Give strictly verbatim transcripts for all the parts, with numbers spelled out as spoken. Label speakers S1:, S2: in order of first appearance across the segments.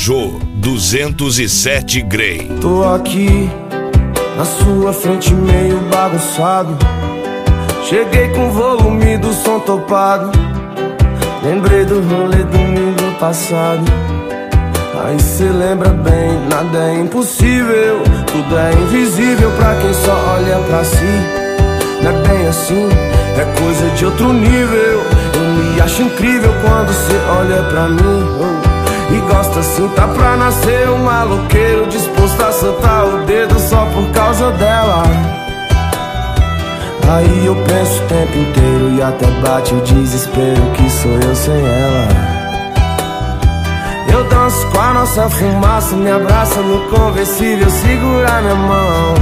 S1: Peugeot duzentos e sete Grey.
S2: Tô aqui na sua frente meio bagunçado. Cheguei com o volume do som topado. Lembrei do rolê domingo passado. Aí cê lembra bem, nada é impossível. Tudo é invisível pra quem só olha pra si. Não é bem assim, é coisa de outro nível. Eu me acho incrível quando cê olha pra mim, oh. E gosta assim, tá pra nascer um maloqueiro disposto a soltar o dedo só por causa dela. Aí eu penso o tempo inteiro e até bate o desespero que sou eu sem ela. Eu danço com a nossa fumaça, me abraça no conversível, segura minha mão.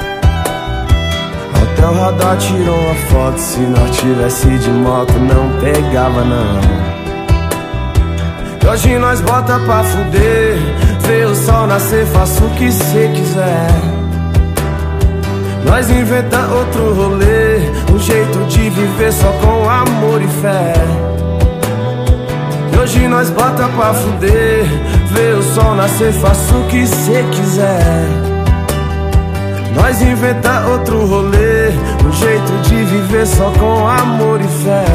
S2: Até o radar tirou uma foto, se nós tivesse de moto não pegava não. E hoje nós bota pra fuder, vê o sol nascer, faça o que cê quiser. Nós inventa outro rolê, um jeito de viver só com amor e fé. E hoje nós bota pra fuder, vê o sol nascer, faça o que cê quiser. Nós inventa outro rolê, um jeito de viver só com amor e fé.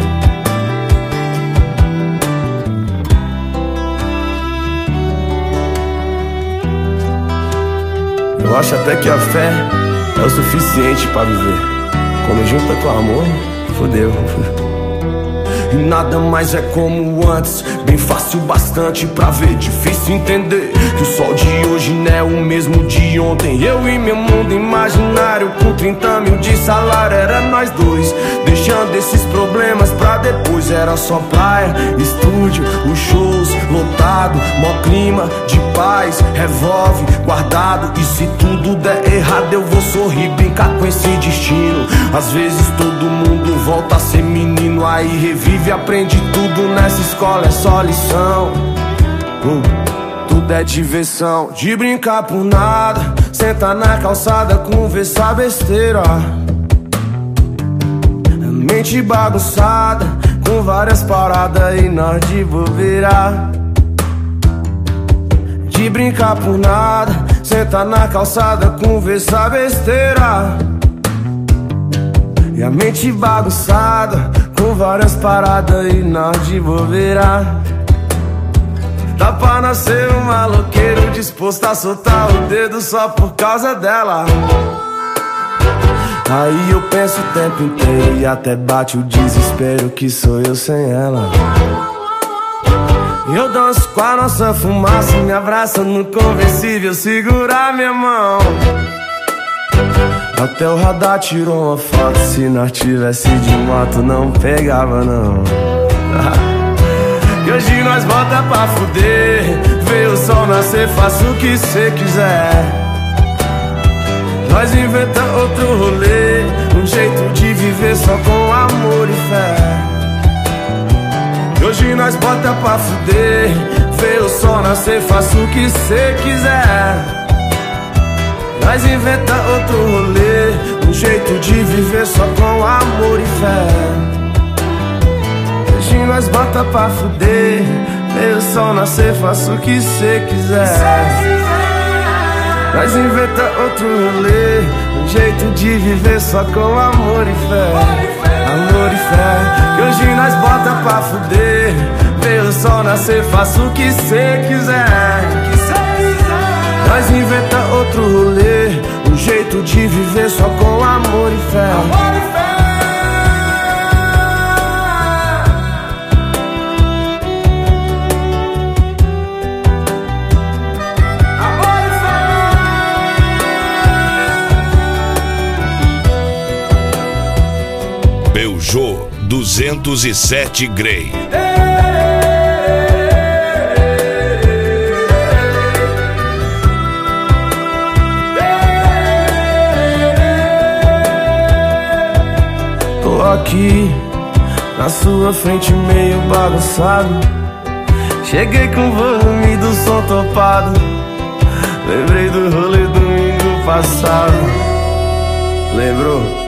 S2: Eu acho até que a fé é o suficiente pra viver. Quando junta com amor, fodeu. E nada mais é como antes, bem fácil bastante pra ver. Difícil entender que o sol de hoje não é o mesmo de ontem. Eu e meu mundo imaginário com trinta mil de salário, era nós dois, deixando esses problemas pra depois. Era só praia, estúdio, os shows lotado, mó clima de paz, revólver guardado. E se tudo der errado eu vou sorrir, brincar com esse destino. Às vezes todo mundo volta a ser menino, aí revive, aprende tudo nessa escola, é só lição. uh, Tudo é diversão, de brincar por nada. Senta na calçada, conversar besteira. Mente bagunçada, com várias paradas e nós de bobeira. De brincar por nada, senta na calçada, conversar besteira. E a mente bagunçada, com várias paradas e nós de bobeira. Dá pra nascer um maloqueiro disposto a soltar o dedo só por causa dela. Aí eu penso o tempo inteiro e até bate o desespero que sou eu sem ela. Eu danço com a nossa fumaça, me abraça no conversível, segura minha mão. Até o radar tirou uma foto, se nós tivesse de moto não pegava não. E hoje nós bota pra fuder, vê o sol nascer, faça o que cê quiser. Nós inventa outro rolê, um jeito de viver só com amor e fé. E hoje nós bota pra fuder, vê o sol nascer, faça o que cê quiser. Nós inventa outro rolê, um jeito de viver só com amor e fé. Hoje nós bota pra fuder, vê o sol nascer, faça o que cê quiser. Nós inventa outro rolê, um jeito de viver só com amor e fé. Amor e fé. Que hoje nós bota pra fuder, vê o sol nascer, faça o que cê quiser. Nós inventa outro rolê, um jeito de viver só com amor e fé. Amor e fé. Amor e
S1: fé. Peugeot duzentos e sete Grey.
S2: Aqui na sua frente meio bagunçado. Cheguei com o volume do som topado. Lembrei do rolê domingo passado. Lembrou?